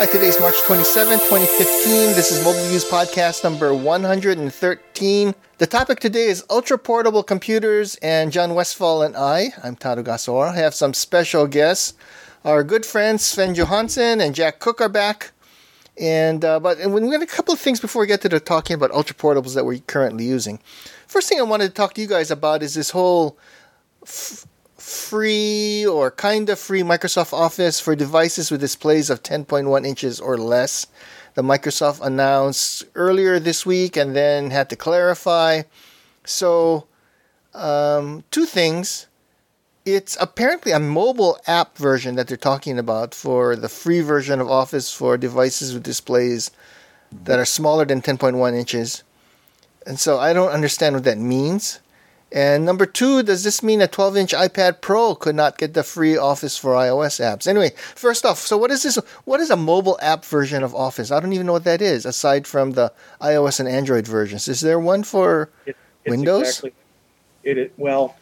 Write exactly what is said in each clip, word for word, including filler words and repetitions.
Hi, today's March twenty-seventh, twenty fifteen. This is Mobile News Podcast number one hundred thirteen. The topic today is ultra-portable computers, and John Westfall and I, I'm Taro Gasora, have some special guests. Our good friends Sven Johansson and Jack Cook are back. And uh, but and we got a couple of things before we get to the talking about ultra-portables that we're currently using. First thing I wanted to talk to you guys about is this whole f- free or kind of free Microsoft Office for devices with displays of ten point one inches or less. The Microsoft announced earlier this week and then had to clarify. So, um, two things. It's apparently a mobile app version that they're talking about for the free version of Office for devices with displays that are smaller than ten point one inches. And so I don't understand what that means. And number two, does this mean a twelve-inch iPad Pro could not get the free Office for iOS apps? Anyway, first off, so what is this? What is a mobile app version of Office? I don't even know what that is, aside from the iOS and Android versions. Is there one for it, Windows? Exactly, it, it well,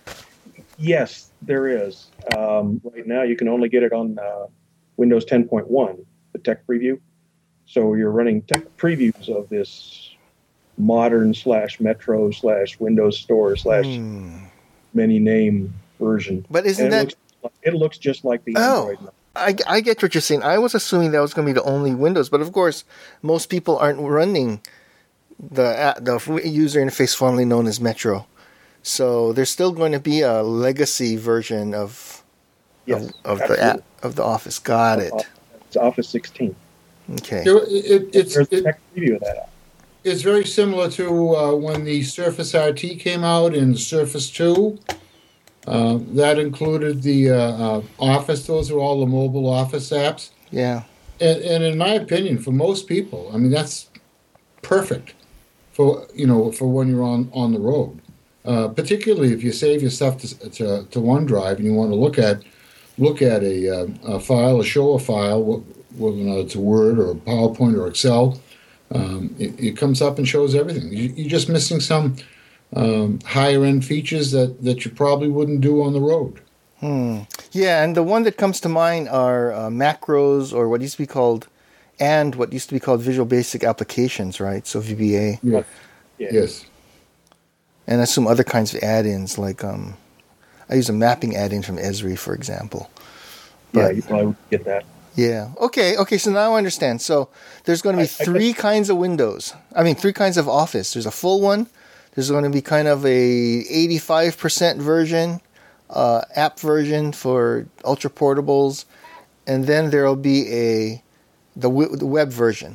yes, there is. Um, right now, you can only get it on uh, Windows ten point one, the tech preview. So you're running tech previews of this modern slash Metro slash Windows Store slash Hmm. many name version. But isn't And it that... looks, like- it looks just like the Oh, Android. I, I get what you're saying. I was assuming that was going to be the only Windows, but of course, most people aren't running the app, the user interface formerly known as Metro. So there's still going to be a legacy version of Yes, of, of the app of the Office. Got it. It's Office sixteen. Okay. It, it, it's There's a it, tech preview of that app. it's very similar to uh, when the Surface R T came out and Surface two. Uh, that included the uh, uh, Office. Those are all the mobile Office apps. Yeah. And, and in my opinion, for most people, I mean, that's perfect for you know for when you're on, on the road. Uh, particularly if you save your stuff to, to to OneDrive and you want to look at look at a, uh, a file or show a file, whether or not it's a Word or a PowerPoint or Excel. Um, it, it comes up and shows everything. You, you're just missing some um, higher end features that, that you probably wouldn't do on the road. Hmm. Yeah, and the one that comes to mind are uh, macros, or what used to be called, and what used to be called Visual Basic Applications, right? So V B A. Yeah. Yeah. Yes. And I assume other kinds of add-ins, like um, I use a mapping add-in from Esri, for example. Yeah, But- you probably would get that. Yeah. Okay. Okay. So now I understand. So there's going to be I- I three kinds of Windows. I mean, three kinds of Office. There's a full one. There's going to be kind of a eighty-five percent version, uh, app version for ultra portables, and then there'll be a the, w- the web version.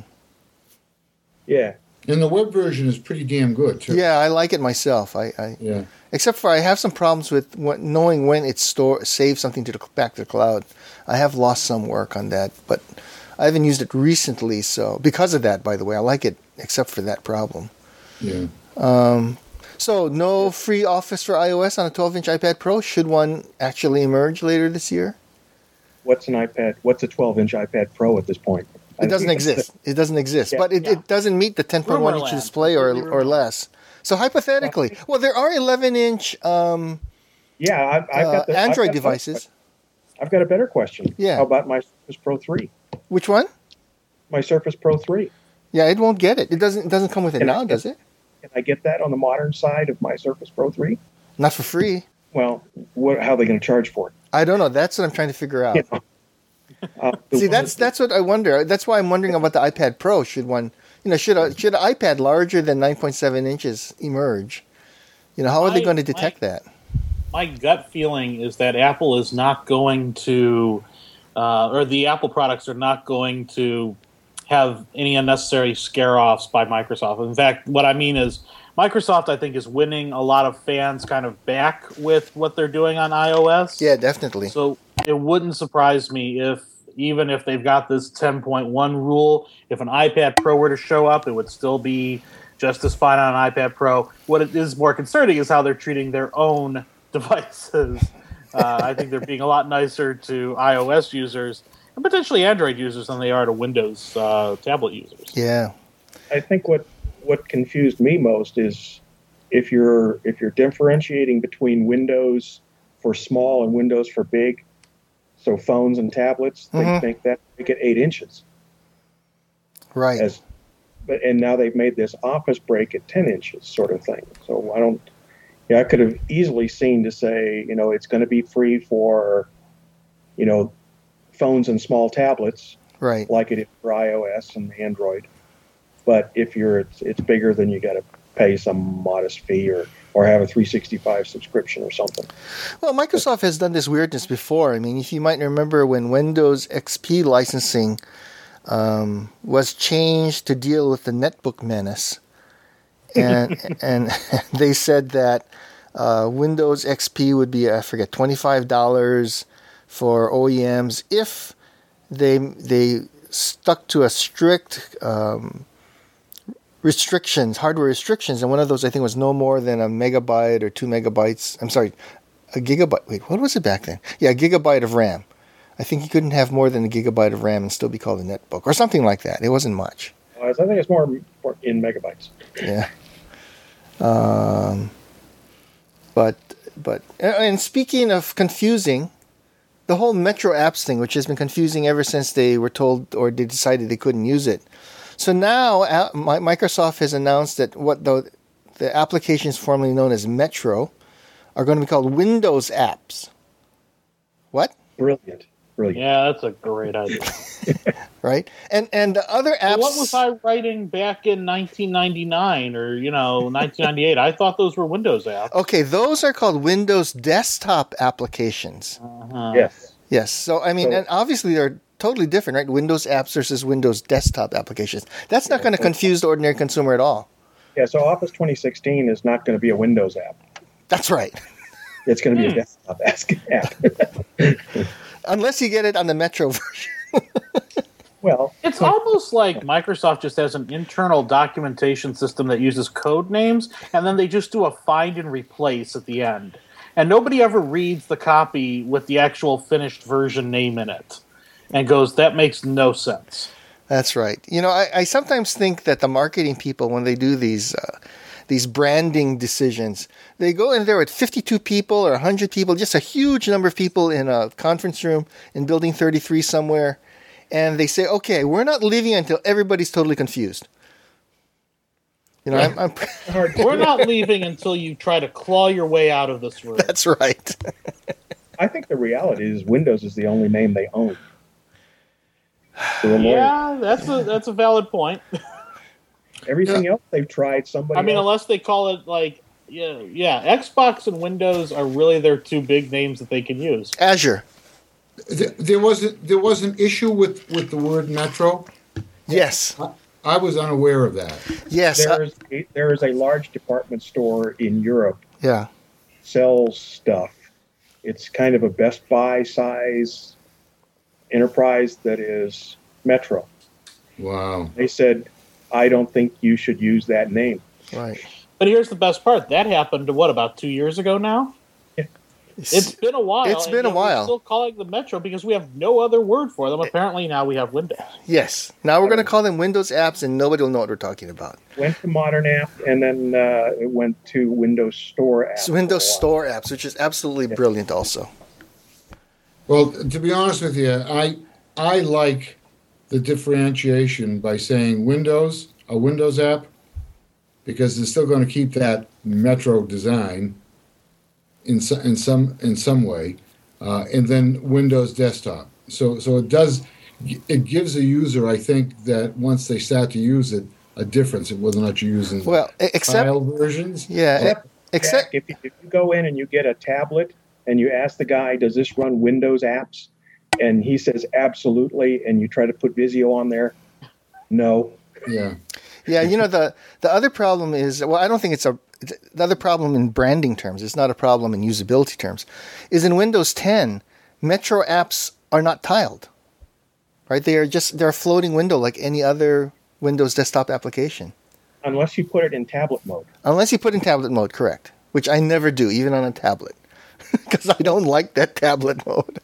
Yeah. And the web version is pretty damn good, too. Yeah, I like it myself. I, I Yeah. except for I have some problems with when, knowing when it store saves something to the back to the cloud. I have lost some work on that, but I haven't used it recently. So because of that, by the way, I like it except for that problem. Yeah. Um, so no free Office for iOS on a twelve-inch iPad Pro. Should one actually emerge later this year? What's an iPad? What's a twelve-inch iPad Pro at this point? It doesn't exist. It doesn't exist. Yeah. But it, Yeah. it doesn't meet the ten point one Rumor inch land. display or Completely or rumor less. So hypothetically, well, there are eleven-inch um, Yeah, I've, I've uh, got the Android I've got devices. I've got a better question. Yeah. How about my Surface Pro three? Which one? My Surface Pro three. Yeah, it won't get it. It doesn't. It doesn't come with it Can I now, get- does it? Can I get that on the modern side of my Surface Pro three? Not for free. Well, what, how are they going to charge for it? I don't know. That's what I'm trying to figure out. You know? Uh, the See, one that's that's what I wonder. That's why I'm wondering about the iPad Pro. Should one, you know, should a, should an iPad larger than nine point seven inches emerge? You know, how are they My- going to detect my- that? My gut feeling is that Apple is not going to, uh, or the Apple products are not going to have any unnecessary scare-offs by Microsoft. In fact, what I mean is Microsoft, I think, is winning a lot of fans kind of back with what they're doing on iOS. Yeah, definitely. So it wouldn't surprise me if, even if they've got this ten point one rule, if an iPad Pro were to show up, it would still be just as fine on an iPad Pro. What it is more concerning is how they're treating their own devices. Uh, I think they're being a lot nicer to iOS users and potentially Android users than they are to Windows uh, tablet users. Yeah. I think what what confused me most is if you're if you're differentiating between Windows for small and Windows for big, so phones and tablets, they Mhm. think that make it eight inches. Right. As, but and now they've made this Office break at ten inches, sort of thing. So I don't. Yeah, I could have easily seen to say, you know, it's going to be free for, you know, phones and small tablets, Right. like it is for iOS and Android. But if you're it's, it's bigger, then you got to pay some modest fee or or have a three sixty-five subscription or something. Well, Microsoft has done this weirdness before. I mean, if you might remember when Windows X P licensing um, was changed to deal with the netbook menace, and and they said that uh, Windows X P would be, I forget, twenty-five dollars for O E Ms if they they stuck to a strict um, restrictions, hardware restrictions, and one of those I think was no more than a megabyte or two megabytes. I'm sorry, a gigabyte. Wait, what was it back then? Yeah, a gigabyte of RAM. I think you couldn't have more than a gigabyte of RAM and still be called a netbook or something like that. It wasn't much. Uh, I think it's more, more in megabytes. Yeah. Um. But but and speaking of confusing, the whole Metro apps thing, which has been confusing ever since they were told or they decided they couldn't use it. So now uh, Microsoft has announced that what the the applications formerly known as Metro are going to be called Windows apps. What? Brilliant. Brilliant. Yeah, that's a great idea. Right? And and the other apps. Well, what was I writing back in nineteen ninety-nine or, you know, nineteen ninety-eight? I thought those were Windows apps. Okay, those are called Windows desktop applications. Uh-huh. Yes. Yes. So, I mean, So- and obviously they're totally different, right? Windows apps versus Windows desktop applications. That's not going to confuse the ordinary consumer at all. Yeah, so Office twenty sixteen is not going to be a Windows app. That's right. It's going to be a Hmm. desktop app. Unless you get it on the Metro version. Well, It's almost like Microsoft just has an internal documentation system that uses code names, and then they just do a find and replace at the end. And nobody ever reads the copy with the actual finished version name in it and goes, that makes no sense. That's right. You know, I, I sometimes think that the marketing people, when they do these uh, these branding decisions, they go in there with fifty-two people or one hundred people, just a huge number of people in a conference room in Building thirty-three somewhere, and they say, okay, we're not leaving until everybody's totally confused. You know, I'm, I'm We're not leaving until you try to claw your way out of this room. that's right. I think the reality is Windows is the only name they own. So the lawyer- Yeah, that's a that's a valid point. Everything else they've tried somebody I mean, else. unless they call it like, yeah, yeah, Xbox and Windows are really their two big names that they can use. Azure. Th- There was a, there was an issue with, with the word Metro. Yes. I, I was unaware of that. Yes. uh, There is a, there is a large department store in Europe yeah. sells stuff. It's kind of a Best Buy size enterprise that is Metro. Wow. They said, I don't think you should use that name. Right. But here's the best part. That happened, what, about two years ago now? It's been a while. It's been and a yet while. We're still calling them Metro because we have no other word for them. Apparently now we have Windows. Yes. Now we're going to call them Windows apps, and nobody will know what we're talking about. Went to Modern App, and then uh, it went to Windows Store App. It's Windows for a while. Store apps, which is absolutely brilliant also. Well, to be honest with you, I I like the differentiation by saying Windows, a Windows app, because they're still going to keep that Metro design in so, in some in some way, uh, and then Windows Desktop. So so it does it gives a user, I think, that once they start to use it, a difference in whether or not you're using Well, e- except file versions. yeah, Except, except Jack, if, you, if you go in and you get a tablet and you ask the guy, does this run Windows apps? And he says, absolutely. And you try to put Visio on there. No. Yeah. yeah, you know the the other problem is well, I don't think it's a the other problem in branding terms. It's not a problem in usability terms. Is in Windows ten, Metro apps are not tiled. Right? They are just they're a floating window like any other Windows desktop application. Unless you put it in tablet mode. Unless you put in tablet mode, correct. Which I never do, even on a tablet. Because I don't like that tablet mode.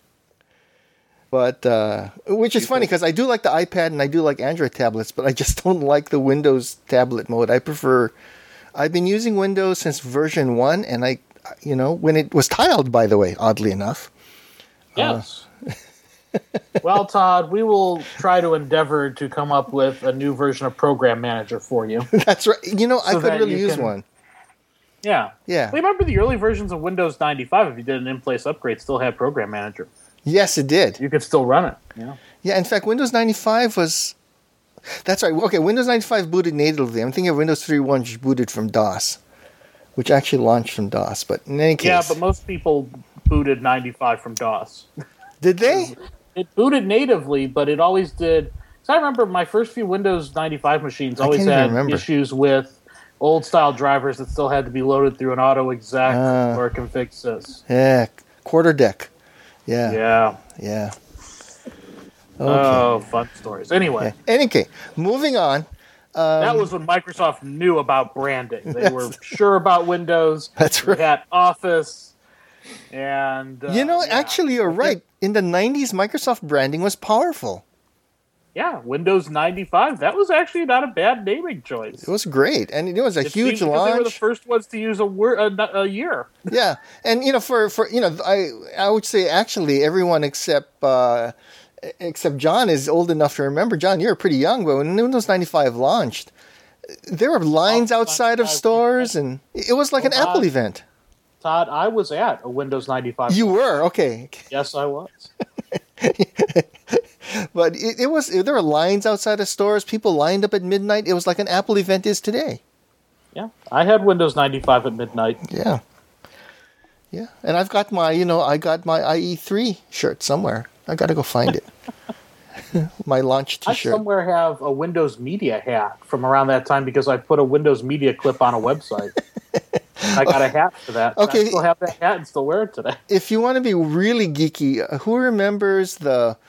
But, uh, which is funny because I do like the iPad and I do like Android tablets, but I just don't like the Windows tablet mode. I prefer, I've been using Windows since version one, and I, you know, when it was tiled, by the way, oddly enough. Yes. Well, Todd, we will try to endeavor to come up with a new version of Program Manager for you. That's right. You know, I So could that really you use can- one. Yeah. Yeah. Remember the early versions of Windows ninety-five, if you did an in-place upgrade, still had Program Manager. Yes, it did. You could still run it. Yeah. Yeah, in fact, Windows ninety-five was... That's right. Okay, Windows ninety-five booted natively. I'm thinking of Windows three point one, which booted from DOS, which actually launched from DOS. But in any case... Yeah, but most people booted ninety-five from DOS. Did they? It booted natively, but it always did. So I remember my first few Windows ninety-five machines I always can't even had remember. issues with old style drivers that still had to be loaded through an auto exec Ah. or a config sys. Yeah, quarter deck. Yeah, yeah. Yeah. Okay. Oh, fun stories. Anyway, Yeah. Anyway, moving on. Um, that was when Microsoft knew about branding. They were sure about Windows. That's They right. had Office. And uh, You know, yeah. actually, you're right. In the nineties, Microsoft branding was powerful. Yeah, Windows ninety-five. That was actually not a bad naming choice. It was great, and it was a It huge seemed because they were the launch. first ones to use a, word, a, a year. Yeah, and you know, for, for you know, I I would say actually everyone except uh, except John is old enough to remember. John, you were pretty young, but when Windows ninety-five launched, there were lines Oh, outside of ninety-five stores, and it was like Oh, an Apple God. event. Todd, I was at a Windows ninety-five. You were okay. Yes, I was. But it, it was there were lines outside of stores. People lined up at midnight. It was like an Apple event is today. Yeah, I had Windows ninety-five at midnight. Yeah, yeah. And I've got my, you know, I got my I E three shirt somewhere. I got to go find it. My launch I T-shirt. somewhere have a Windows Media hat from around that time because I put a Windows Media clip on a website. I got a hat for that. and Okay. I still have that hat and still wear it today. If you want to be really geeky, uh, who remembers the?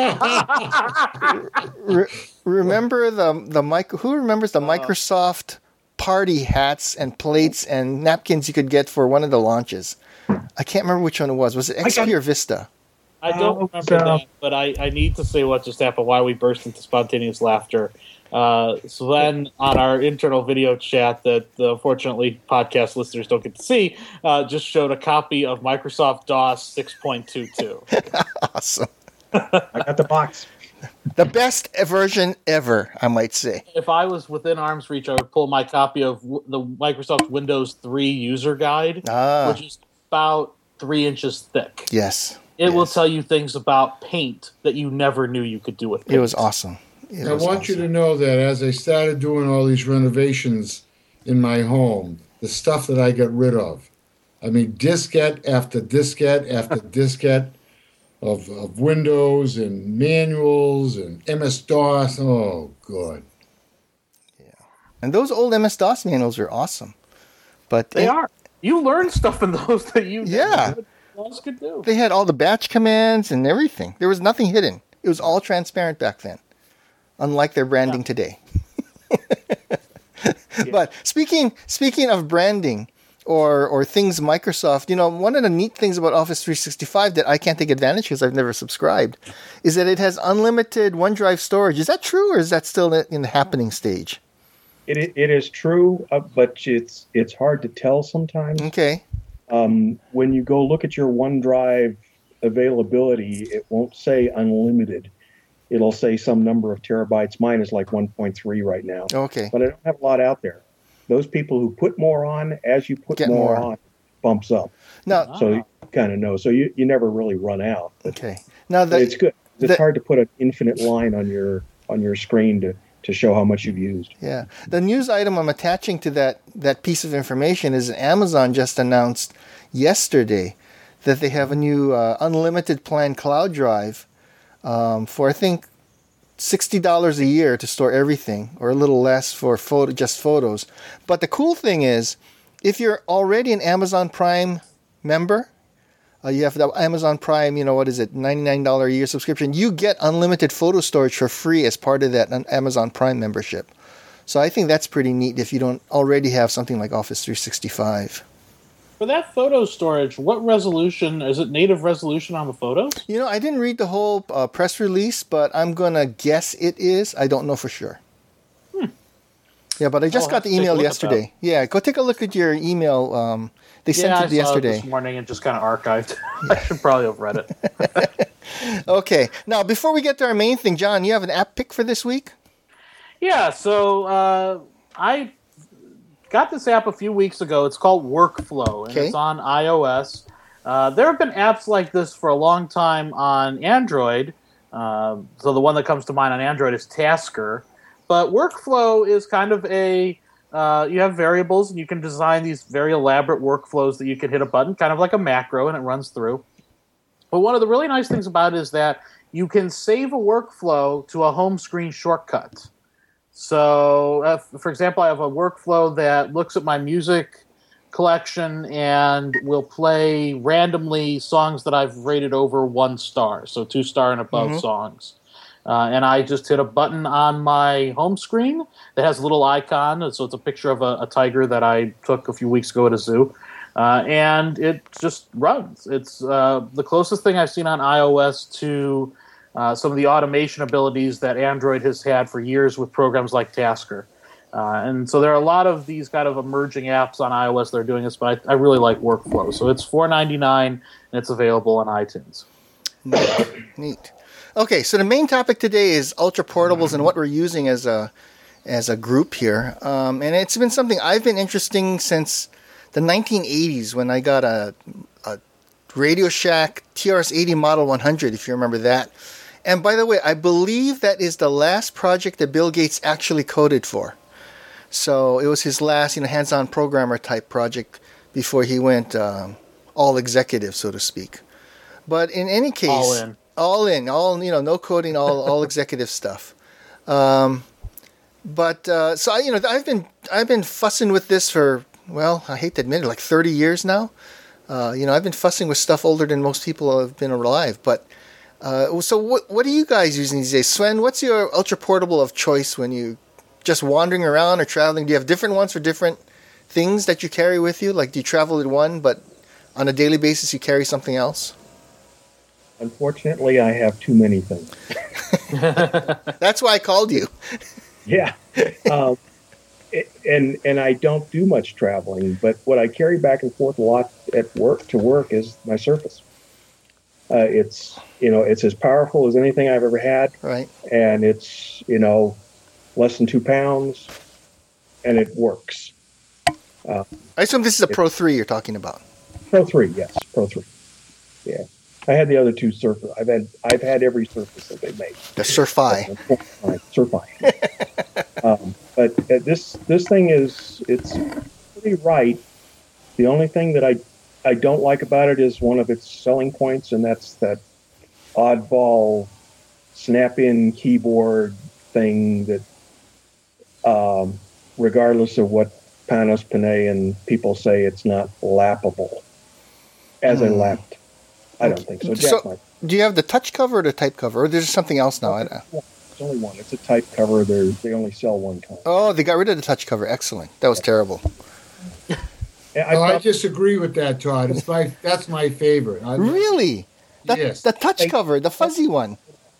re- remember the the mic? Who remembers the Microsoft party hats and plates and napkins you could get for one of the launches? I can't remember which one it was. Was it X P got- or Vista? I don't Oh, remember so- that, but I, I need to say what just happened, why we burst into spontaneous laughter. Uh, Sven, on our internal video chat that uh, fortunately podcast listeners don't get to see, uh, just showed a copy of Microsoft DOS six point two two. Awesome. I got the box. The best version ever, I might say. If I was within arm's reach, I would pull my copy of w- the Microsoft Windows three user guide, Ah, which is about three inches thick. yes. It will yes. tell you things about paint that you never knew you could do with paint. It was awesome. It I was want awesome. you to know that as I started doing all these renovations in my home, the stuff that I got rid of, I mean, diskette after diskette after diskette of, of Windows and manuals and M S DOS. Oh, good. And those old M S DOS manuals are awesome. But They are. You learn stuff in those that you Yeah. never else could do. They had all the batch commands and everything. There was nothing hidden. It was all transparent back then, unlike their branding Yeah. today. But speaking speaking of branding or or things Microsoft, you know, one of the neat things about Office three sixty-five that I can't take advantage because I've never subscribed is that it has unlimited OneDrive storage. Is that true, or is that still in the happening stage? It i- it is true, uh, but it's it's hard to tell sometimes. Okay. Um, when you go look at your OneDrive availability, it won't say unlimited. It'll say some number of terabytes. Mine is like one point three right now, Okay. but I don't have a lot out there. Those people who put more on, as you put Get more, more. on, bumps up. Now, So you kind of know. So you, you never really run out. But, okay. Now but it's the good. It's the- hard to put an infinite line on your on your screen to, to show how much you've used. yeah, the news item I'm attaching to that that piece of information is Amazon just announced yesterday that they have a new uh, unlimited plan cloud drive um, for I think sixty dollars a year to store everything, or a little less for photo just photos. But the cool thing is, if you're already an Amazon Prime member, uh, you have the Amazon Prime, you know, what is it, ninety-nine dollars a year subscription, you get unlimited photo storage for free as part of that Amazon Prime membership. So I think that's pretty neat if you don't already have something like Office three sixty-five. For that photo storage, what resolution? Is it native resolution on the photos? You know, I didn't read the whole uh, press release, but I'm going to guess it is. I don't know for sure. Yeah, but I just I'll got have the to take a email look at yesterday. Yeah, go take a look at your email. Um, they sent yeah, it I saw it yesterday. this morning and just kind of archived. I should probably have read it. Okay. Now, before we get to our main thing, John, you have an app pick for this week? Yeah, so uh, I got this app a few weeks ago. It's called Workflow, and Okay. it's on iOS. Uh, there have been apps like this for a long time on Android. Uh, so the one that comes to mind on Android is Tasker. But Workflow is kind of a... Uh, you have variables, and you can design these very elaborate workflows that you can hit a button, kind of like a macro, and it runs through. But one of the really nice things about it is that you can save a workflow to a home screen shortcut. So, uh, for example, I have a workflow that looks at my music collection and will play randomly songs that I've rated over one star, so two star and above Mm-hmm. songs. Uh, and I just hit a button on my home screen that has a little icon, so it's a picture of a, a tiger that I took a few weeks ago at a zoo. Uh, and it just runs. It's uh, the closest thing I've seen on iOS to uh, some of the automation abilities that Android has had for years with programs like Tasker. Uh, and so there are a lot of these kind of emerging apps on iOS that are doing this, but I, I really like Workflow. So it's four ninety-nine, and it's available on iTunes. Neat. Neat. Okay, so the main topic today is ultra portables and what we're using as a as a group here. Um, and it's been something I've been interesting since the nineteen eighties when I got a, a Radio Shack T R S eighty Model one hundred, if you remember that. And by the way, I believe that is the last project that Bill Gates actually coded for. So it was his last, you know, hands-on programmer type project before he went um, all executive, so to speak. But in any case, All in. all in, all you know, no coding, all all executive stuff. Um, but uh, so I, you know, I've been I've been fussing with this for, well, I hate to admit it, like thirty years now. Uh, you know, I've been fussing with stuff older than most people have been alive. But uh, so what what are you guys using these days? Sven, what's your ultra portable of choice when you just wandering around or traveling? Do you have different ones for different things that you carry with you? Like, do you travel with one, but on a daily basis you carry something else? Unfortunately, I have too many things. That's why I called you. Yeah. Um, it- and and I don't do much traveling, but what I carry back and forth a lot at work to work is my Surface. Uh, it's, you know, it's as powerful as anything I've ever had, Right. and it's, you know, less than two pounds, and it works. I assume this is a Pro three you're talking about. Pro three, yes, Pro three. Yeah. I had the other two Surface. I've had I've had every Surface that they make. The Surfi. Surfi. um, but uh, this this thing is it's pretty right. The only thing that I I don't like about it is one of its selling points, and that's that oddball snap-in keyboard thing that, um, regardless of what Panos Panay and people say, it's not lappable as Hmm. a lapped. I don't think so. Jack So- might. Do you have the touch cover or the type cover? Or there's something else now? I don't know. It's only one. It's a type cover. They they only sell one kind. Oh, they got rid of the touch cover. Excellent. That was terrible. Yeah, I No, I thought- disagree with that, Todd. It's my that's my favorite. I, Really? That, Yes. The touch Hey. cover, the fuzzy one.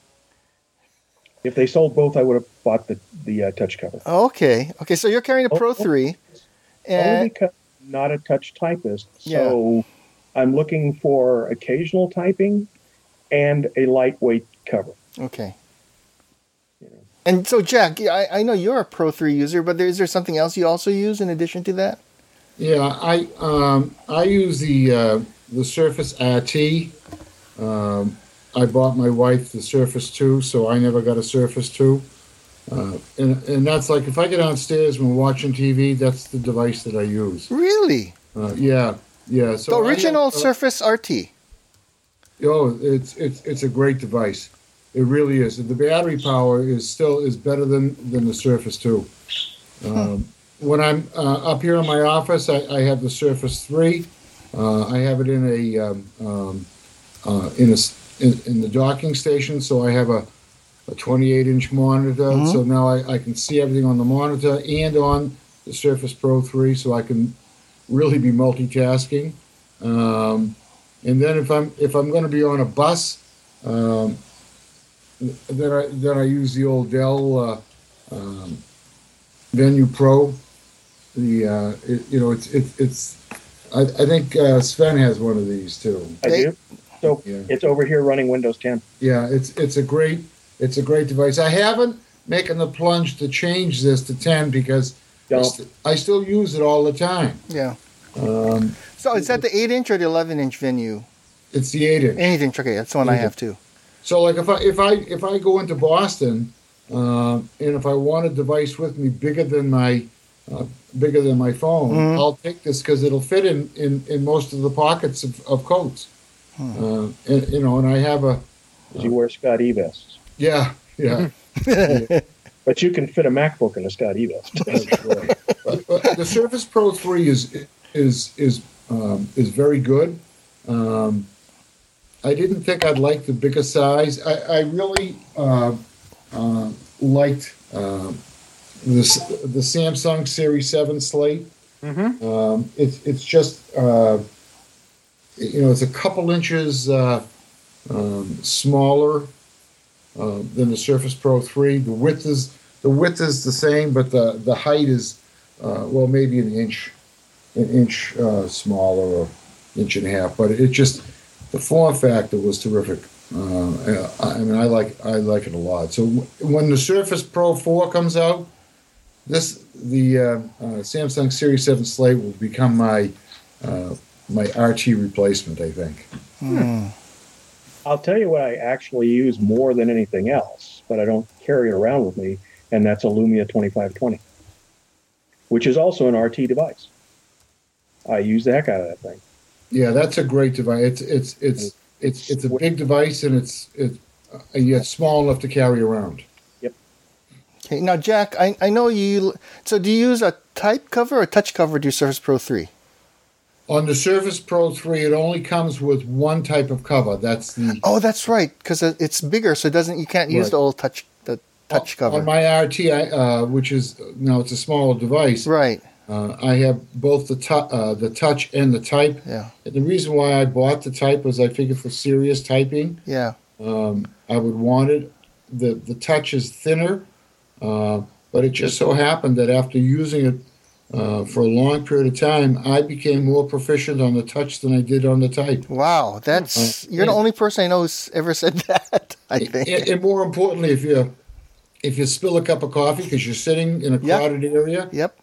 if they sold both, I would have bought the the uh, touch cover. Okay. Okay, so you're carrying a Pro Oh. three. Only And, because I'm not a touch typist, so I'm looking for occasional typing and a lightweight cover. okay. You know. And so, Jack, I, I know you're a Pro three user, but there, is there something else you also use in addition to that? yeah, I um, I use the uh, the Surface R T. Um, I bought my wife the Surface two, so I never got a Surface two. Uh, and and that's like if I get downstairs when we're watching T V, that's the device that I use. Really? Uh, yeah, yeah. So The I original have, uh, Surface R T. Oh, it's it's it's a great device. It really is. The battery power is still is better than than the Surface two. Um, when I'm uh, up here in my office, I, I have the Surface three. Uh, I have it in a um, um, uh, in a s- in, in the docking station, so I have a, a twenty-eight inch monitor. Mhm. So now I, I can see everything on the monitor and on the Surface Pro three, so I can really be multitasking. Um, and then if I'm if I'm going to be on a bus, um, then I then I use the old Dell uh, um, Venue Pro. The uh, it, you know it's it, it's I, I think uh, Sven has one of these too. I They- do. So Yeah. it's over here running Windows ten. Yeah, it's it's a great it's a great device. I haven't making the plunge to change this to ten because I, Don't. st- I still use it all the time. Yeah. Um, So is that the eight inch or the eleven inch Venue? it's the eight inch. eight inch. Okay, that's the one I Yeah. have too. So like if I if I if I go into Boston um, and if I want a device with me bigger than my uh, bigger than my phone, Mhm. I'll take this because it'll fit in, in, in most of the pockets of, of coats. Hmm. Uh, and, you know, and I have a Because you wear Scott E vests. yeah yeah. But you can fit a MacBook in a Scott E vest. That's right. But, but the Surface Pro three is is is um, is very good. Um, I didn't think I'd like the bigger size. I, I really uh, uh, liked uh, this the Samsung Series seven Slate. Mm-hmm. Um, it's it's just uh, you know it's a couple inches uh, um, smaller uh, than the Surface Pro three. The width is the width is the same, but the the height is uh, well maybe an inch an inch uh, smaller or inch and a half. But it just the form factor was terrific. Uh, I mean, I like I like it a lot. So w- when the Surface Pro four comes out, this the uh, uh, Samsung Series seven Slate will become my uh, my R T replacement, I think. Hmm. I'll tell you what I actually use more than anything else, but I don't carry it around with me, and that's a Lumia twenty-five twenty, which is also an R T device. I use the heck out of that thing. Yeah, that's a great device. It's it's it's it's it's a big device, and it's it's uh, yet small enough to carry around. Okay, now Jack, I, I know you. So do you use a type cover or touch cover to your Surface Pro three? On the Surface Pro three, it only comes with one type of cover. That's the Oh, that's right, because it's bigger, so it doesn't. You can't use Right. the old touch the touch cover. on my R T, I, uh, which is no, it's a smaller device. Right. Uh, I have both the tu- uh, the touch and the type. Yeah. And the reason why I bought the type was I figured for serious typing, Yeah. um, I would want it. The the touch is thinner, uh, but it just so happened that after using it uh, for a long period of time, I became more proficient on the touch than I did on the type. Wow, that's Uh, you're the yeah. only person I know who's ever said that. I think. And, and more importantly, if you if you spill a cup of coffee because you're sitting in a Yeah. crowded area, Yep.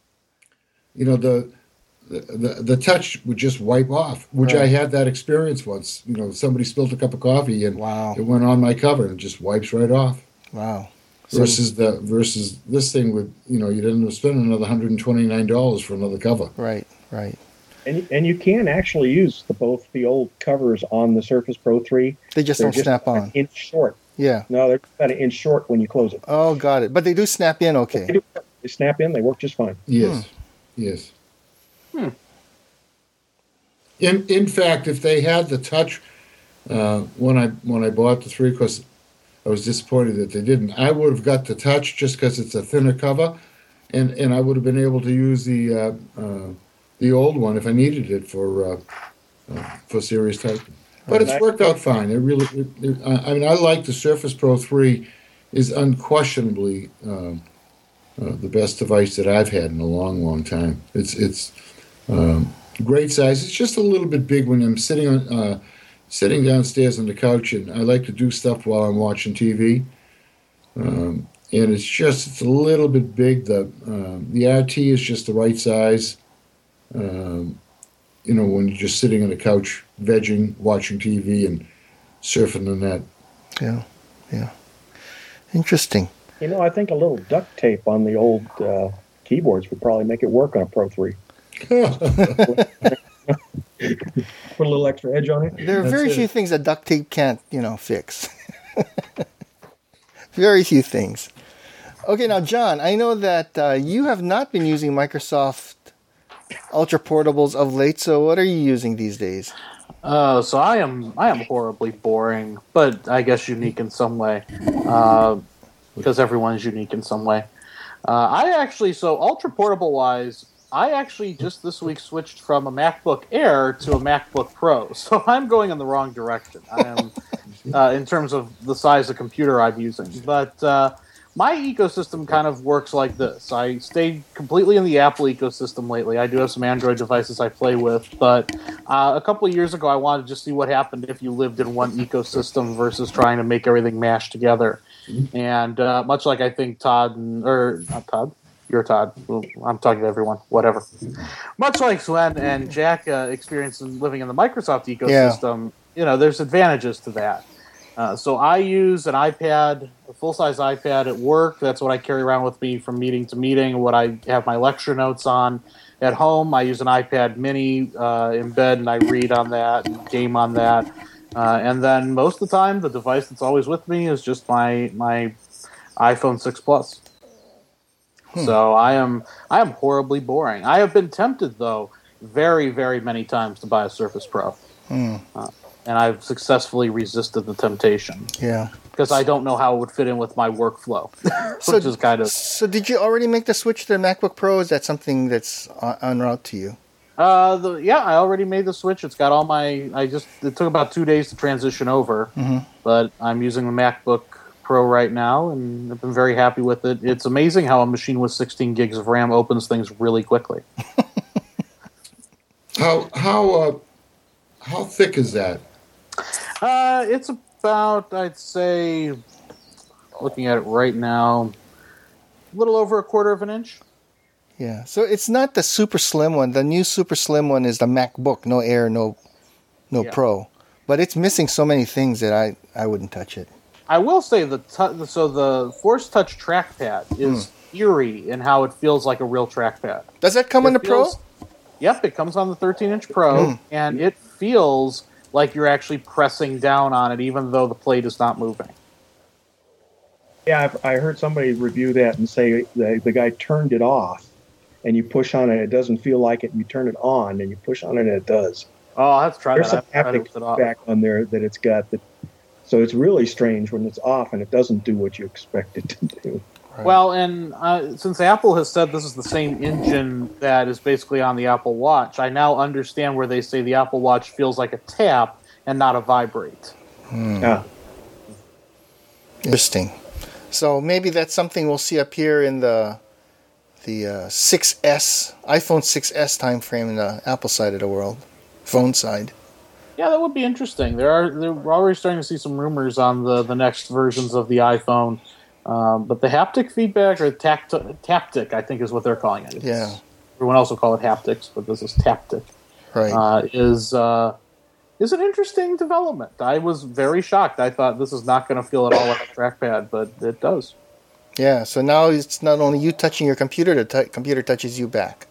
you know the, the the touch would just wipe off. Which I Right. had that experience once. You know, somebody spilled a cup of coffee and Wow. it went on my cover and it just wipes right off. Wow. So- Versus the versus this thing would you know you'd end up spending another hundred and twenty nine dollars for another cover. Right. Right. And you- and you can actually use the both the old covers on the Surface Pro three. They just They're don't snap about on. An inch short. Yeah. No, they're about an inch short when you close it. Oh, got it. But they do snap in. They, Okay. do, they snap in. They work just fine. Yes, yes. Hmm. In in fact, if they had the touch uh, when I when I bought the three, because I was disappointed that they didn't. I would have got the touch just because it's a thinner cover, and, and I would have been able to use the uh, uh, the old one if I needed it for uh, uh, for serious typing. But it's worked out fine. It really, it, it, I I mean, I like the Surface Pro three is unquestionably um, uh, the best device that I've had in a long, long time. It's it's um, great size. It's just a little bit big when I'm sitting on. Uh, Sitting downstairs on the couch, and I like to do stuff while I'm watching T V. Um, and it's just it's a little bit big. The um, the R T is just the right size. Um, you know, when you're just sitting on the couch, vegging, watching T V, and surfing the net. Yeah. Yeah. Interesting. You know, I think a little duct tape on the old uh, keyboards would probably make it work on a Pro three. Put a little extra edge on it. There are That's very it. few things that duct tape can't, you know, fix. Very few things. Okay, now John, I know that uh, you have not been using Microsoft Ultra Portables of late. So, what are you using these days? Uh, so I am I am horribly boring, but I guess unique in some way, uh, because everyone is unique in some way. Uh, I actually so ultra portable wise, I actually just this week switched from a MacBook Air to a MacBook Pro. So I'm going in the wrong direction. I am uh, in terms of the size of computer I'm using. But uh, my ecosystem kind of works like this. I stayed completely in the Apple ecosystem lately. I do have some Android devices I play with, but uh, a couple of years ago I wanted to just see what happened if you lived in one ecosystem versus trying to make everything mash together. And uh, much like I think Todd, and, or not Todd, you're Todd. I'm talking to everyone. Whatever. Much like Sven and Jack uh, experienced in living in the Microsoft ecosystem, yeah. you know, there's advantages to that. Uh, so I use an iPad, a full-size iPad at work. That's what I carry around with me from meeting to meeting, what I have my lecture notes on. At home, I use an iPad mini uh, in bed, and I read on that and game on that. Uh, and then most of the time, the device that's always with me is just my my iPhone six Plus. Hmm. So I am I am horribly boring. I have been tempted, though, very, very many times to buy a Surface Pro. Hmm. Uh, and I've successfully resisted the temptation. Yeah. Because I don't know how it would fit in with my workflow, so, which is kind of... So did you already make the switch to the MacBook Pro? Is that something that's en route to you? Uh, the, yeah, I already made the switch. It's got all my... I just It took about two days to transition over, mm-hmm. but I'm using the MacBook Pro right now, and I've been very happy with it. It's amazing how a machine with sixteen gigs of RAM opens things really quickly. how how uh, how thick is that? Uh, it's about, I'd say, looking at it right now, a little over a quarter of an inch. Yeah, so it's not the super slim one. The new super slim one is the MacBook, no Air, no no yeah. Pro. But it's missing so many things that I, I wouldn't touch it. I will say, the tu- so the Force Touch trackpad is mm. eerie in how it feels like a real trackpad. Does that come it on the feels, Pro? Yep, it comes on the thirteen-inch Pro, mm. and it feels... like you're actually pressing down on it, even though the plate is not moving. Yeah, I've, I heard somebody review that and say the, the guy turned it off, and you push on it, it doesn't feel like it, and you turn it on, and you push on it, and it does. Oh, I'll have to try There's that. There's some haptic feedback on there that it's got. That, so it's really strange when it's off, and it doesn't do what you expect it to do. Right. Well, and uh, since Apple has said this is the same engine that is basically on the Apple Watch, I now understand where they say the Apple Watch feels like a tap and not a vibrate. Hmm. Yeah. Interesting. So maybe that's something we'll see up here in the the uh, six S, iPhone six S time frame in the Apple side of the world, phone side. Yeah, that would be interesting. There are there, we're already starting to see some rumors on the, the next versions of the iPhone. Um, but the haptic feedback, or tact- taptic, I think is what they're calling it. It's, yeah. Everyone else will call it haptics, but this is taptic. Right. Uh, is uh, is an interesting development. I was very shocked. I thought this is not going to feel at all like a trackpad, but it does. Yeah, so now it's not only you touching your computer, the t- computer touches you back.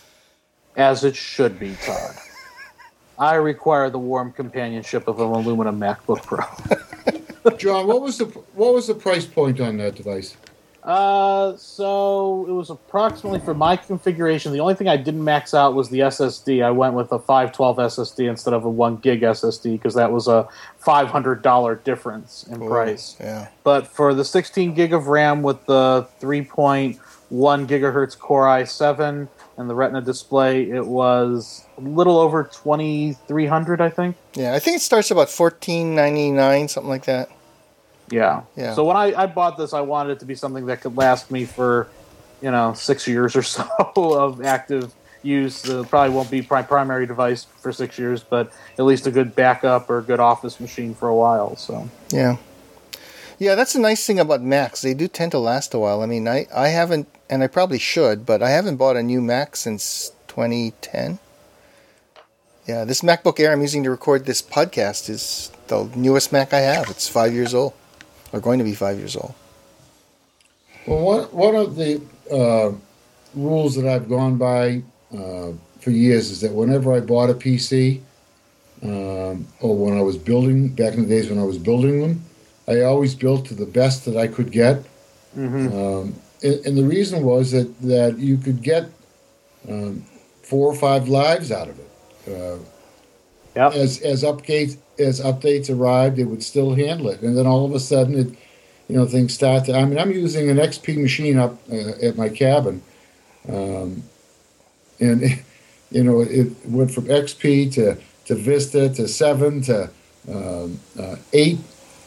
As it should be, Todd. I require the warm companionship of an aluminum MacBook Pro. John, what was the what was the price point on that device? Uh, so it was approximately, for my configuration, the only thing I didn't max out was the S S D. I went with a five twelve S S D instead of a one gig S S D because that was a five hundred dollars difference in Ooh, price. Yeah. But for the sixteen gig of RAM with the three point one gigahertz Core i seven and the Retina display, it was a little over twenty-three hundred dollars, I think. Yeah, I think it starts about fourteen ninety-nine, something like that. Yeah. Yeah. So when I, I bought this, I wanted it to be something that could last me for, you know, six years or so of active use. Uh, probably won't be my primary device for six years, but at least a good backup or a good office machine for a while. So. Yeah. Yeah, that's the nice thing about Macs. They do tend to last a while. I mean, I, I haven't, and I probably should, but I haven't bought a new Mac since twenty ten. Yeah, this MacBook Air I'm using to record this podcast is the newest Mac I have. It's five years old, or going to be five years old. Well, one, one of the uh, rules that I've gone by uh, for years is that whenever I bought a P C, um, or when I was building, back in the days when I was building them, I always built to the best that I could get. Mm-hmm. Um, and, and the reason was that, that you could get um, four or five lives out of it. Uh, yep. As as updates as updates arrived, it would still handle it, and then all of a sudden, it you know things start to. I mean, I'm using an X P machine up uh, at my cabin, um, and it, you know it went from X P to to Vista to seven to um, uh, eight,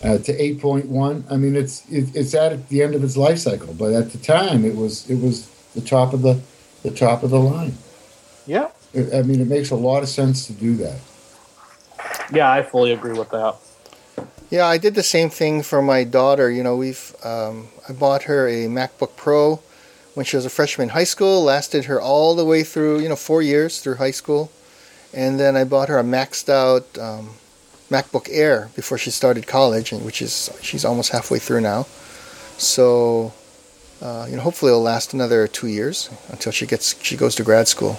uh, to eight point one. I mean, it's it, it's at the end of its life cycle, but at the time, it was it was the top of the the top of the line. Yeah. I mean, it makes a lot of sense to do that. Yeah, I fully agree with that. Yeah, I did the same thing for my daughter. You know, we've um, I bought her a MacBook Pro when she was a freshman in high school. Lasted her all the way through, you know, four years through high school, and then I bought her a maxed out um, MacBook Air before she started college, and which is she's almost halfway through now. So, uh, you know, hopefully it'll last another two years until she gets she goes to grad school.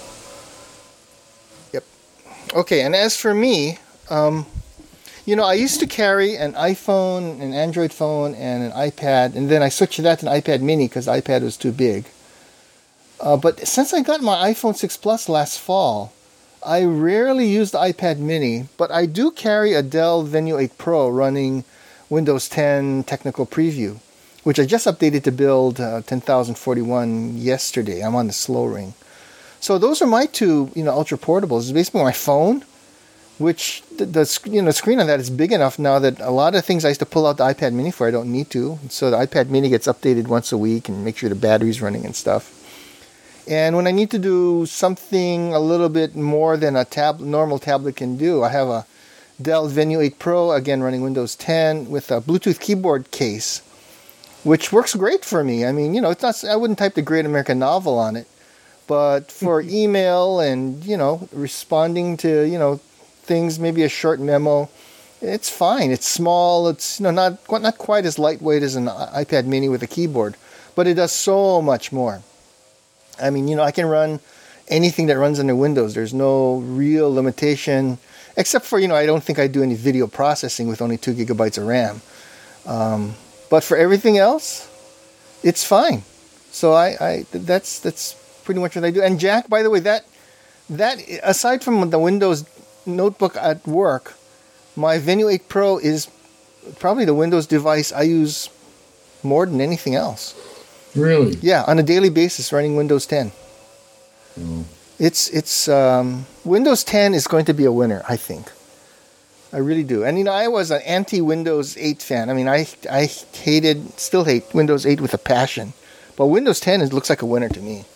Yep. Okay, and as for me. Um, You know, I used to carry an iPhone, an Android phone, and an iPad, and then I switched to that to an iPad mini because the iPad was too big. Uh, but since I got my iPhone six Plus last fall, I rarely use the iPad mini, but I do carry a Dell Venue eight Pro running Windows ten Technical Preview, which I just updated to build uh, ten thousand forty-one yesterday. I'm on the slow ring. So those are my two, you know, ultra portables. It's basically my phone, which the, the you know screen on that is big enough now that a lot of things I used to pull out the iPad mini for I don't need to. So the iPad mini gets updated once a week and make sure the battery's running and stuff. And when I need to do something a little bit more than a tab normal tablet can do, I have a Dell Venue eight Pro, again running Windows ten with a Bluetooth keyboard case, which works great for me. I mean, you know, it's not I wouldn't type the Great American Novel on it, but for email and, you know, responding to, you know, things, maybe a short memo, it's fine. It's small. It's, you know, not not quite as lightweight as an iPad mini with a keyboard, but it does so much more. I mean, you know, I can run anything that runs under Windows. There's no real limitation, except for, you know, I don't think I do any video processing with only two gigabytes of RAM. Um, but for everything else, it's fine. So I, I that's that's pretty much what I do. And Jack, by the way, that that aside from the Windows notebook at work, my Venue eight Pro is probably the Windows device I use more than anything else. Really? Yeah, on a daily basis, running Windows ten. Oh. It's it's um, Windows ten is going to be a winner, I think. I really do. And you know, I was an anti-Windows eight fan. I mean, I I hated, still hate Windows eight with a passion, but Windows ten is, looks like a winner to me.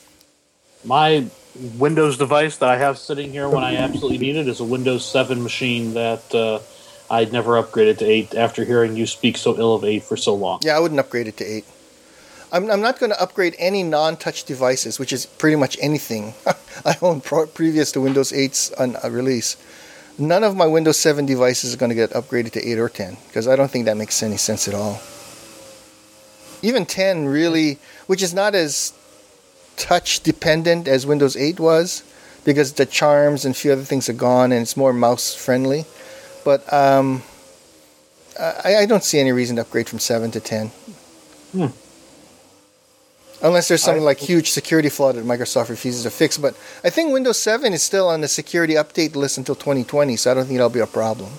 My Windows device that I have sitting here when I absolutely need it is a Windows seven machine that uh, I'd never upgraded to eight after hearing you speak so ill of eight for so long. Yeah, I wouldn't upgrade it to eight. I'm, I'm not going to upgrade any non-touch devices, which is pretty much anything I own pro- previous to Windows eight's un- uh, release. None of my Windows seven devices are going to get upgraded to eight or ten, because I don't think that makes any sense at all. Even ten really, which is not as touch dependent as Windows eight was, because the charms and a few other things are gone and it's more mouse friendly. But um, I, I don't see any reason to upgrade from seven to ten. Hmm. Unless there's something I, like huge security flaw that Microsoft refuses to fix. But I think Windows seven is still on the security update list until twenty twenty, so I don't think that'll be a problem.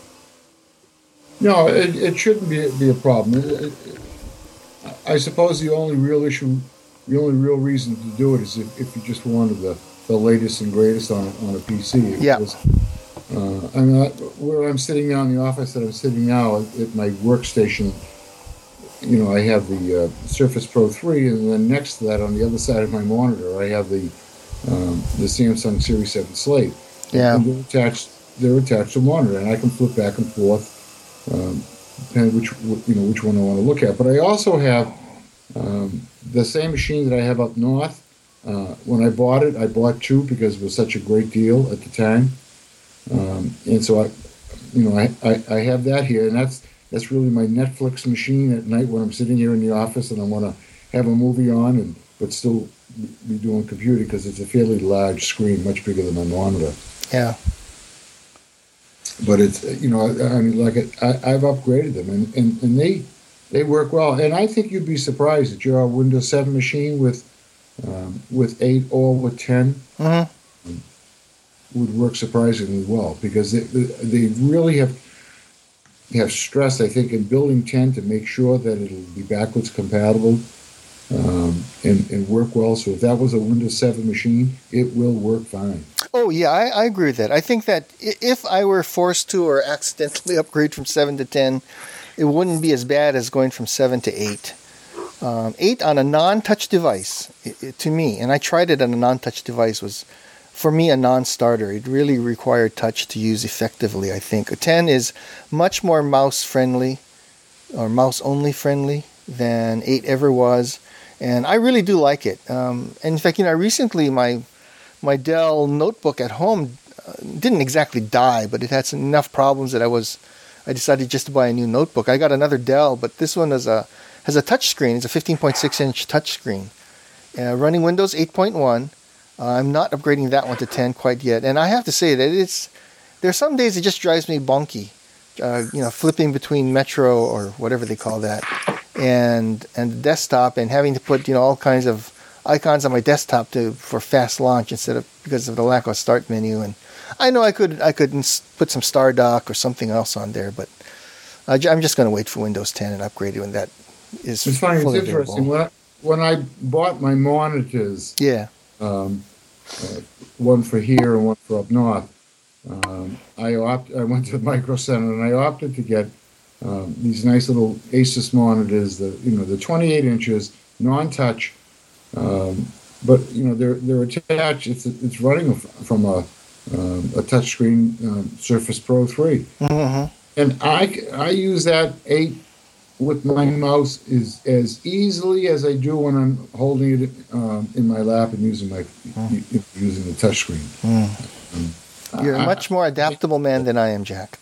No, it, it shouldn't be, be a problem. It, it, I suppose the only real issue, the only real reason to do it is if, if you just wanted the, the latest and greatest on a, on a P C. It yeah. Was, uh, I mean, I, where I'm sitting now in the office that I'm sitting now at, at my workstation, you know, I have the uh, Surface Pro three, and then next to that, on the other side of my monitor, I have the um, the Samsung Series seven Slate. Yeah. And they're attached. They're attached to a monitor, and I can flip back and forth, um, depending which you know which one I want to look at. But I also have um, the same machine that I have up north. Uh, when I bought it, I bought two because it was such a great deal at the time, um, and so I, you know, I, I I have that here, and that's. That's really my Netflix machine at night when I'm sitting here in the office and I want to have a movie on, and but still be doing computing because it's a fairly large screen, much bigger than my monitor. Yeah. But it's, you know, I mean, like I, I've upgraded them, and, and, and they they work well. And I think you'd be surprised that your Windows seven machine with um, with eight or with ten Mm-hmm. would work surprisingly well, because they they really have. have stressed, I think, in building ten to make sure that it'll be backwards compatible um, and, and work well. So if that was a Windows seven machine, it will work fine. Oh, yeah, I, I agree with that. I think that if I were forced to or accidentally upgrade from seven to ten, it wouldn't be as bad as going from seven to eight. Um, eight on a non-touch device, it, it, to me, and I tried it on a non-touch device, was, for me, a non-starter. It really required touch to use effectively, I think. A ten is much more mouse-friendly, or mouse-only friendly, than eight ever was, and I really do like it. Um, and in fact, you know, recently my my Dell notebook at home uh, didn't exactly die, but it had some, enough problems that I was I decided just to buy a new notebook. I got another Dell, but this one is a has a touch screen. It's a fifteen point six inch touch screen, uh, running Windows eight point one. Uh, I'm not upgrading that one to ten quite yet, and I have to say that it's there's some days it just drives me bonky. Uh, you know, flipping between Metro or whatever they call that, and and the desktop, and having to put you know all kinds of icons on my desktop to for fast launch instead of because of the lack of a start menu. And I know I could I could put some StarDock or something else on there, but uh, I'm just going to wait for Windows ten and upgrade it when that is. It's funny. It's fully interesting. available. When I, when I bought my monitors, Yeah. um, uh, one for here and one for up north. Um, I opt, I went to Micro Center and I opted to get um, these nice little Asus monitors. The you know the twenty-eight inches, non-touch, um, but you know they're they're attached. It's it's running from a um, a touchscreen um, Surface Pro three, Mm-hmm. and I I use that eight with my mouse is as easily as I do when I'm holding it um, in my lap and using my mm. using the touchscreen. Mm. Um, You're a much more adaptable man than I am, Jack.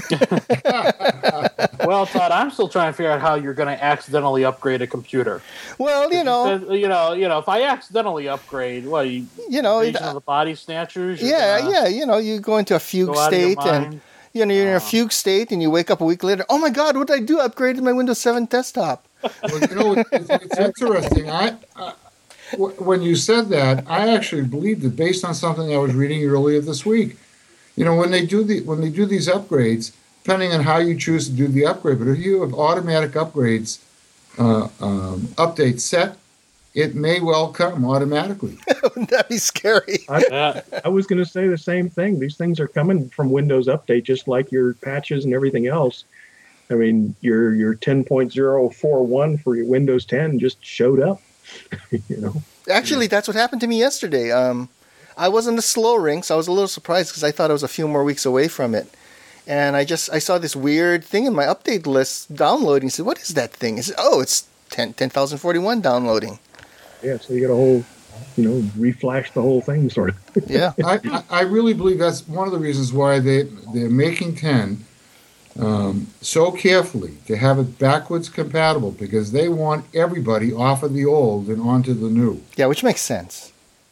Well, Todd, I'm still trying to figure out how you're going to accidentally upgrade a computer. Well, you know, you, said, you know, you know, if I accidentally upgrade, well, you, you know, Invasion of the Body Snatchers. Yeah, yeah, you know, you go into a fugue state and you know you're in a fugue state and you wake up a week later. Oh my God, what did I do? I upgraded my Windows seven desktop. Well, you know, it's, it's interesting. I, I when you said that, I actually believed it based on something I was reading earlier this week. You know, when they do the when they do these upgrades, depending on how you choose to do the upgrade, but if you have automatic upgrades, uh, um, updates set, it may well come automatically. Wouldn't that be scary? I, I was going to say the same thing. These things are coming from Windows Update, just like your patches and everything else. I mean, your your ten point oh four one for your Windows ten just showed up. You know, actually, that's what happened to me yesterday. Um, I was in the slow ring, so I was a little surprised because I thought I was a few more weeks away from it. And I just I saw this weird thing in my update list downloading. I said, "What is that thing?" I said, "Oh, it's ten thousand forty-one downloading." Yeah, so you got a whole, you know, reflash the whole thing, sort of. Yeah, I, I really believe that's one of the reasons why they they're making ten um, so carefully to have it backwards compatible, because they want everybody off of the old and onto the new. Yeah, which makes sense.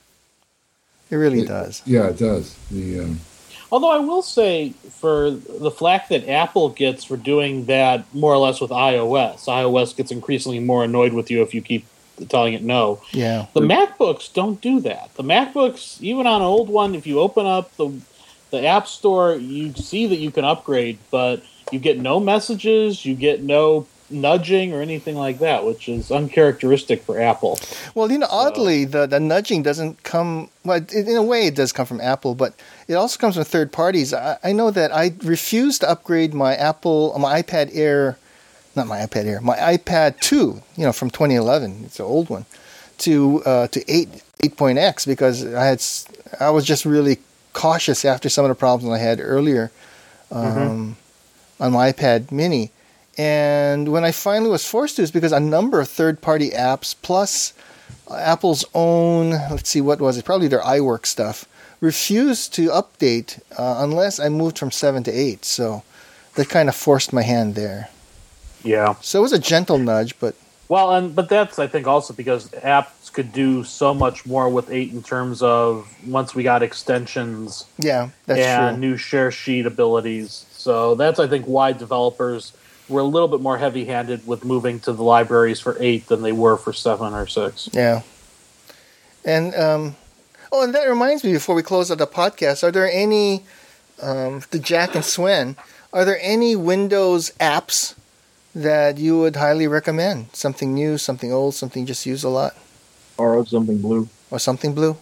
It really it, does. Yeah, it does. The um, Although I will say, for the flack that Apple gets for doing that more or less with iOS, iOS gets increasingly more annoyed with you if you keep telling it no. Yeah. The MacBooks don't do that. The MacBooks, even on an old one, if you open up the the App Store, you see that you can upgrade, but you get no messages, you get no nudging or anything like that, which is uncharacteristic for Apple. Well, you know, oddly, the, the nudging doesn't come, well, in a way it does come from Apple, but it also comes from third parties. I, I know that I refused to upgrade my Apple, my iPad Air, not my iPad Air, my iPad two, you know, from twenty eleven, it's an old one, to uh, to eight, eight point X because I had, I was just really cautious after some of the problems I had earlier um, mm-hmm. on my iPad mini. And when I finally was forced to, it's because a number of third-party apps, plus Apple's own, let's see, what was it? Probably their iWork stuff, refused to update uh, unless I moved from seven to eight. So that kind of forced my hand there. Yeah. So it was a gentle nudge, but... Well, and but that's, I think, also because apps could do so much more with eight in terms of once we got extensions yeah, that's and true. new share sheet abilities. So that's, I think, why developers were a little bit more heavy-handed with moving to the libraries for eight than they were for seven or six. Yeah. And, um, oh, and that reminds me, before we close out the podcast, are there any, um, the Jack and Swen, are there any Windows apps that you would highly recommend? Something new, something old, something just used a lot? Borrowed something blue. Or something blue?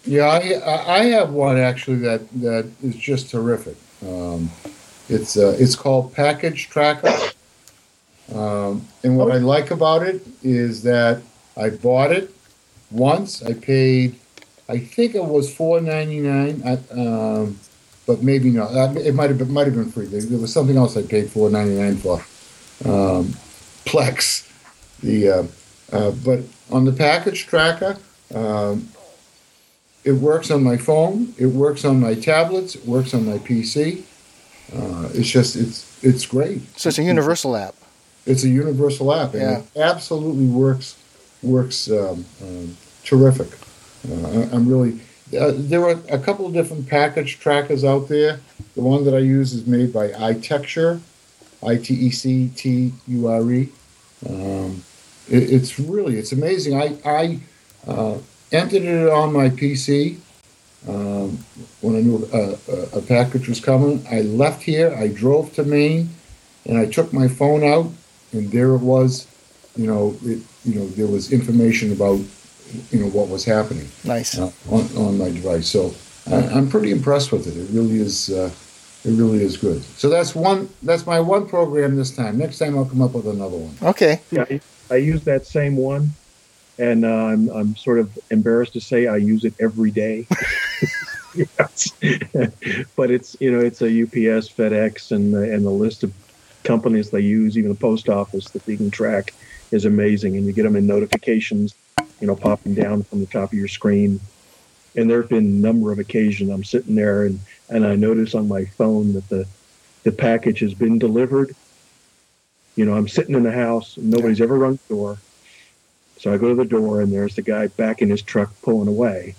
Yeah, I I I have one actually that, that is just terrific. Um, it's uh, it's called Package Tracker, um, and what I like about it is that I bought it once. I paid, I think it was four ninety nine, um, but maybe not. Uh, It might have been might have been free. There, there was something else I paid four ninety nine for. Um, Plex, the uh, uh, but on the Package Tracker. Um, It works on my phone. It works on my tablets. It works on my P C. Uh, it's just it's it's great. So it's a universal app. It's a universal app, and Yeah. it absolutely works works um, um, terrific. Uh, I- I'm really uh, there are a couple of different package trackers out there. The one that I use is made by iTecture, I T E C T U R E. Um, it, it's really it's amazing. I I uh, entered it on my P C um, when I knew a, a, a package was coming. I left here. I drove to Maine, and I took my phone out, and there it was. You know, it, you know, there was information about you know what was happening Nice. uh, on on my device. So I, I'm pretty impressed with it. It really is. Uh, it really is good. So that's one. That's my one program this time. Next time I'll come up with another one. Okay. Yeah, I, I use that same one, and uh, I'm I'm sort of embarrassed to say I use it every day. Yes. But it's you know it's a U P S, FedEx, and the, and the list of companies they use, even the post office that they can track, is amazing. And you get them in notifications, you know, popping down from the top of your screen. And there have been a number of occasions I'm sitting there and, and I notice on my phone that the the package has been delivered. You know, I'm sitting in the house, and nobody's ever rung the door. So I go to the door, and there's the guy back in his truck pulling away.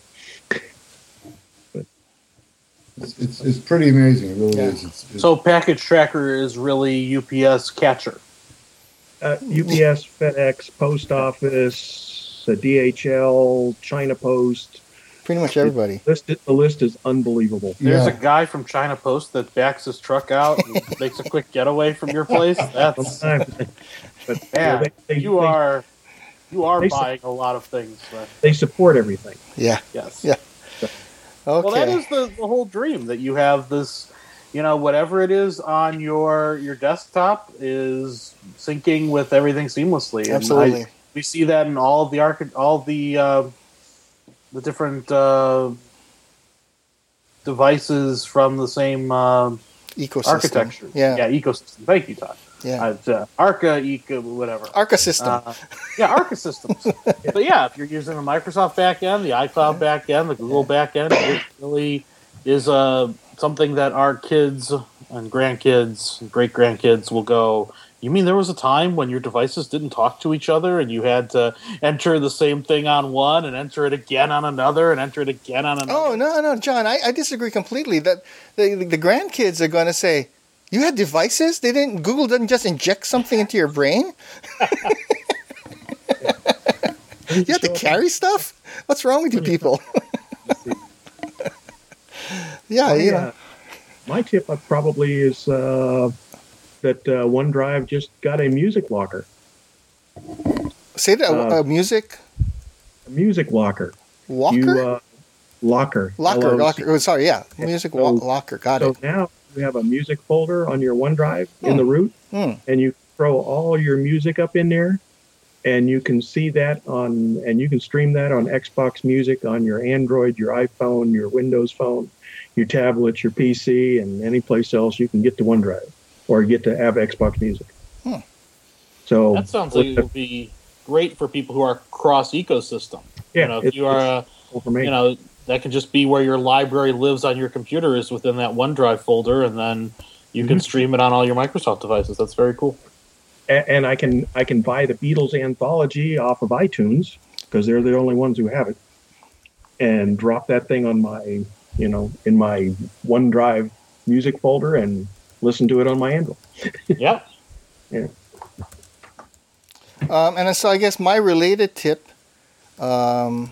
It's, it's, it's pretty amazing. It really Yeah. is. It's, it's, So package tracker is really U P S catcher. Uh, U P S, FedEx, Post Office, uh, D H L, China Post. Pretty much everybody. List, the list is unbelievable. There's Yeah. a guy from China Post that backs his truck out and makes a quick getaway from your place. That's Sometimes, but you know, yeah. they, they, You they- are you are they su- buying a lot of things. But they support everything. Yeah. yes. Yeah. Okay. Well, that is the, the whole dream, that you have this, you know, whatever it is on your your desktop is syncing with everything seamlessly. And Absolutely. I, we see that in all of the archi- all of the uh, the different uh, devices from the same uh, Ecosystem. architecture. Yeah. yeah, ecosystem. Thank you, Todd. Yeah. Uh, uh, Arca, Eco, whatever. Arca system. Uh, yeah, Arca systems. But yeah, if you're using the Microsoft backend, the iCloud backend, the Google backend, it really is uh, something that our kids and grandkids and great grandkids will go, you mean there was a time when your devices didn't talk to each other and you had to enter the same thing on one and enter it again on another and enter it again on another? Oh no, no, John, I, I disagree completely. That the, the grandkids are going to say, "You had devices? They didn't. Google doesn't just inject something into your brain. You have to carry stuff. What's wrong with you people?" Yeah, My, you uh, know. my tip uh, probably is uh, that uh, OneDrive just got a music locker. Say that uh, uh, music A music locker. walker, You, uh, locker. locker, L O C. locker. Oh, sorry, yeah, music wa- So- locker. Got So it. now you have a music folder on your OneDrive in the root, Hmm. and you throw all your music up in there, and you can see that on, and you can stream that on Xbox Music on your Android, your iPhone, your Windows Phone, your tablet, your P C, and any place else you can get to OneDrive or get to have Xbox Music. Hmm. So That sounds like it would be great for people who are cross ecosystem. yeah, you know, if it's- you are a it's cool for me. you know, that can just be where your library lives on your computer, is within that OneDrive folder, and then you can Mhm. stream it on all your Microsoft devices. That's very cool. A- and I can I can buy the Beatles anthology off of iTunes because they're the only ones who have it, and drop that thing on my you know in my OneDrive music folder and listen to it on my Android. Yep. Um, and so I guess my related tip um,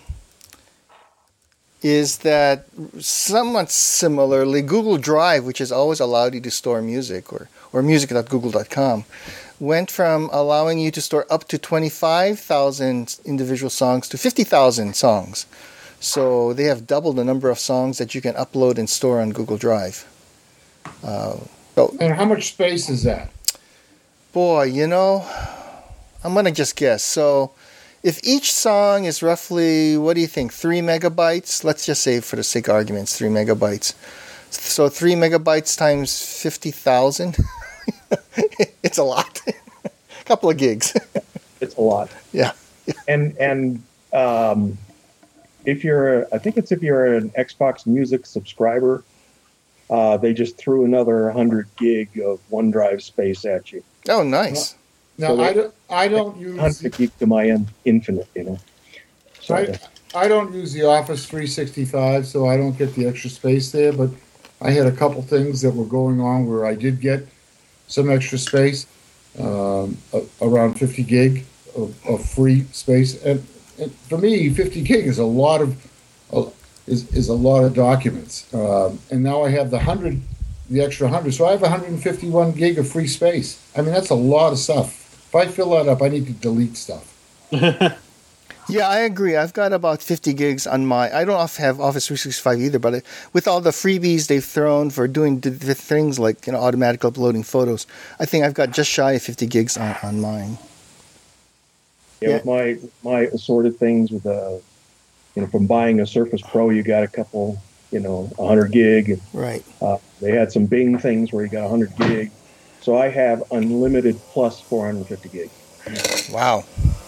is that somewhat similarly, Google Drive, which has always allowed you to store music, or, or music dot google dot com, went from allowing you to store up to twenty-five thousand individual songs to fifty thousand songs. So they have doubled the number of songs that you can upload and store on Google Drive. Uh, so, And how much space is that? boy, you know, I'm going to just guess. So if each song is roughly, what do you think, three megabytes? Let's just say for the sake of arguments, three megabytes. So three megabytes times fifty thousand. It's a lot. A couple of gigs. It's a lot. Yeah. And and um, if you're, a, I think it's if you're an Xbox Music subscriber, uh, they just threw another one hundred gig of OneDrive space at you. Oh, nice. Now, So I they- don't, I don't use one hundred gig to my in, infinite, you know. So I, I don't use the Office three sixty-five, so I don't get the extra space there. But I had a couple things that were going on where I did get some extra space, um, a, around fifty gig of, of free space, and, and for me, fifty gig is a lot of uh, is is a lot of documents. Um, and now I have the hundred, the extra hundred, so I have one hundred fifty-one gig of free space. I mean, that's a lot of stuff. If I fill that up, I need to delete stuff. Yeah, I agree. I've got about fifty gigs on my. I don't have Office three sixty-five either, but it, with all the freebies they've thrown for doing the, the things like, you know, automatic uploading photos, I think I've got just shy of fifty gigs on, on mine. Yeah, Yeah. with my my assorted things with uh you know, from buying a Surface Pro, you got a couple, you know, one hundred gig. Right. Uh, they had some Bing things where you got one hundred gig. So I have unlimited plus four hundred fifty gig, Wow.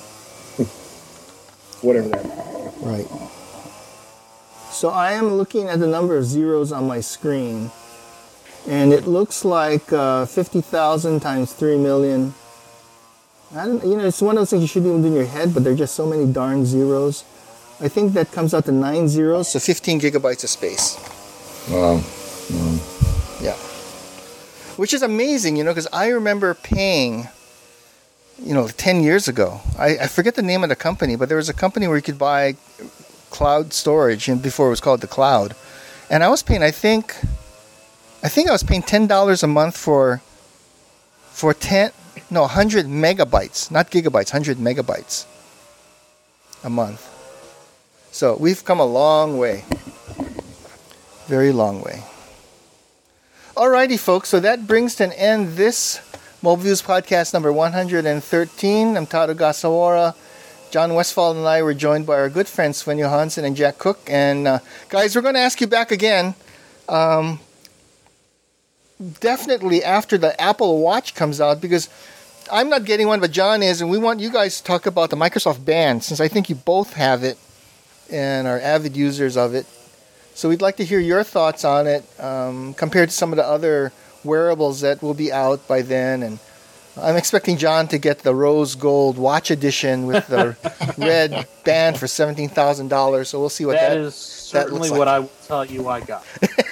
whatever that is. Right. So I am looking at the number of zeros on my screen, and it looks like uh, fifty thousand times three million. I don't, you know, it's one of those things you should be able to do in your head, but there are just so many darn zeros. I think that comes out to nine zeros, so fifteen gigabytes of space. Wow. Wow. Yeah. Which is amazing, you know, because I remember paying, you know, ten years ago. I, I forget the name of the company, but there was a company where you could buy cloud storage, and before it was called the cloud. And I was paying, I think, I think I was paying ten dollars a month for, for ten, no, one hundred megabytes, not gigabytes, one hundred megabytes a month. So we've come a long way. Very long way. Alrighty, folks. So that brings to an end this Mobile Views podcast number one hundred thirteen. I'm Todd Ogasawara. John Westfall and I were joined by our good friends Sven Johansson and Jack Cook. And uh, guys, we're going to ask you back again. Um, definitely after the Apple Watch comes out, because I'm not getting one, but John is, and we want you guys to talk about the Microsoft Band, since I think you both have it and are avid users of it. So we'd like to hear your thoughts on it um, compared to some of the other wearables that will be out by then. And I'm expecting John to get the rose gold watch edition with the red band for seventeen thousand dollars. So we'll see what that, that is certainly like. what I will tell you I got.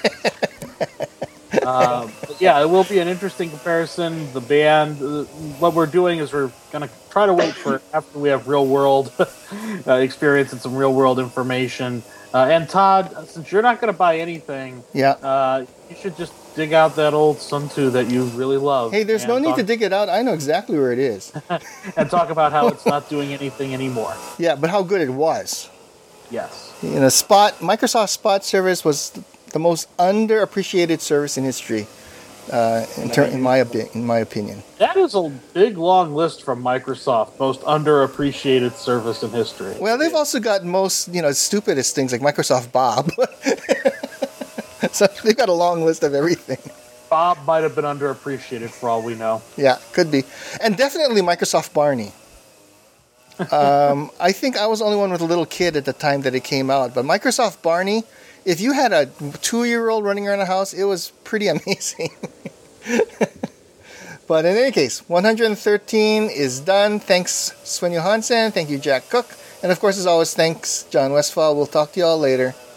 um, but yeah, it will be an interesting comparison. The band, uh, what we're doing is we're going to try to wait for after we have real world uh, experience and some real world information. Uh, and Todd, since you're not going to buy anything, Yeah. uh, you should just dig out that old Sun two that you really love. Hey, there's no and need talk, to dig it out. I know exactly where it is. and talk about how it's not doing anything anymore. Yeah, but how good it was. Yes. You know, Spot Microsoft Spot service was the most underappreciated service in history, uh, in, ter- in my opi- in my opinion. That is a big, long list from Microsoft. Most underappreciated service in history. Well, they've also got most, you know, stupidest things like Microsoft Bob. So they've got a long list of everything. Bob might have been underappreciated for all we know. Yeah, could be. And definitely Microsoft Barney. Um, I think I was the only one with a little kid at the time that it came out. But Microsoft Barney, if you had a two-year-old running around the house, it was pretty amazing. But in any case, one hundred thirteen is done. Thanks, Sven Johansson. Thank you, Jack Cook. And of course, as always, thanks, John Westfall. We'll talk to you all later.